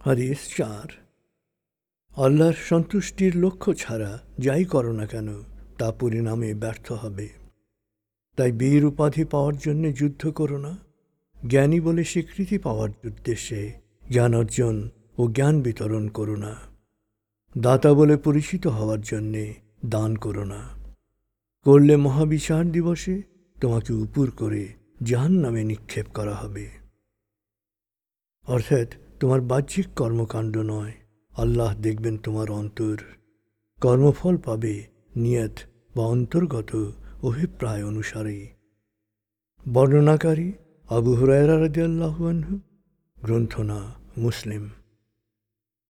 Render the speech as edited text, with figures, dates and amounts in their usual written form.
হাদিস 4। আল্লাহর সন্তুষ্টির লক্ষ্য ছাড়া যাই করো না কেন তা পরিণামে ব্যর্থ হবে। তাই বীর উপাধি পাওয়ার জন্য যুদ্ধ করো না, জ্ঞানী বলে স্বীকৃতি পাওয়ার উদ্দেশ্যে জ্ঞান অর্জন ও জ্ঞান বিতরণ করো না, দাতা বলে পরিচিত হওয়ার জন্যে দান করো না। করলে মহাবিচার দিবসে তোমাকে উপর করে জাহান্নামে নিক্ষেপ করা হবে। অর্থাৎ তোমার বাহ্যিক কর্মকাণ্ড নয়, আল্লাহ দেখবেন তোমার অন্তর। কর্মফল পাবে নিয়ত বা অন্তর্গত অভিপ্রায় অনুসারে। বর্ণনাকারী আবু হুরায়রা রাদিয়াল্লাহু আনহু, গ্রন্থনা মুসলিম।